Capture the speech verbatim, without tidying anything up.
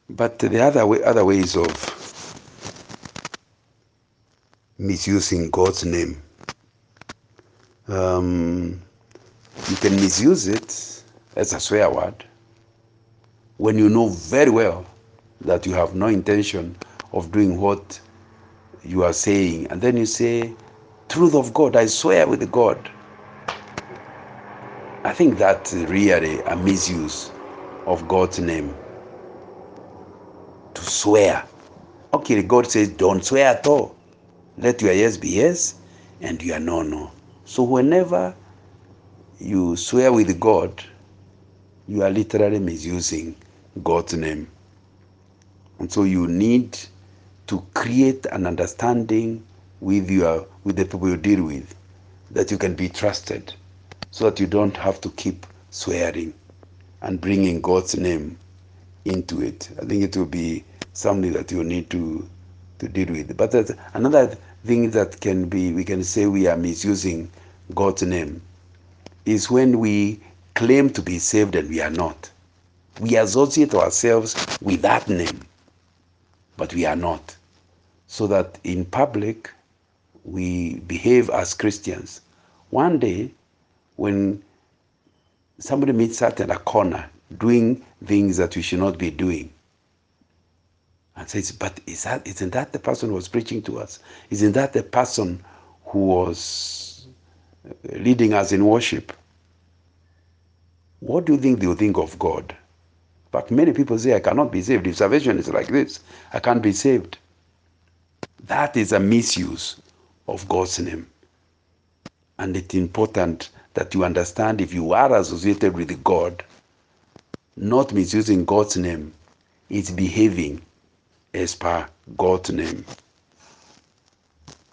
But the other way, other ways of misusing God's name, um, you can misuse it as a swear word when you know very well that you have no intention of doing what you are saying, and then you say, truth of God, I swear with God. I think that's really a misuse of God's name, to swear. Okay, God says don't swear at all. Let your yes be yes and your no no. So whenever you swear with God, you are literally misusing God's name. And so you need to create an understanding with your with the people you deal with, that you can be trusted, so that you don't have to keep swearing and bringing God's name into it. I think it will be something that you need to to deal with. But that's another thing that can be, we can say we are misusing God's name, is when we claim to be saved and we are not. We associate ourselves with that name, but we are not. So that in public, we behave as Christians. One day, when somebody meets us at a corner doing things that we should not be doing, and says, but is that, isn't that the person who was preaching to us? Isn't that the person who was leading us in worship? What do you think they will think of God? But many people say, I cannot be saved. If salvation is like this, I can't be saved. That is a misuse of God's name. And it's important that you understand, if you are associated with God, not misusing God's name, it's behaving as per God's name.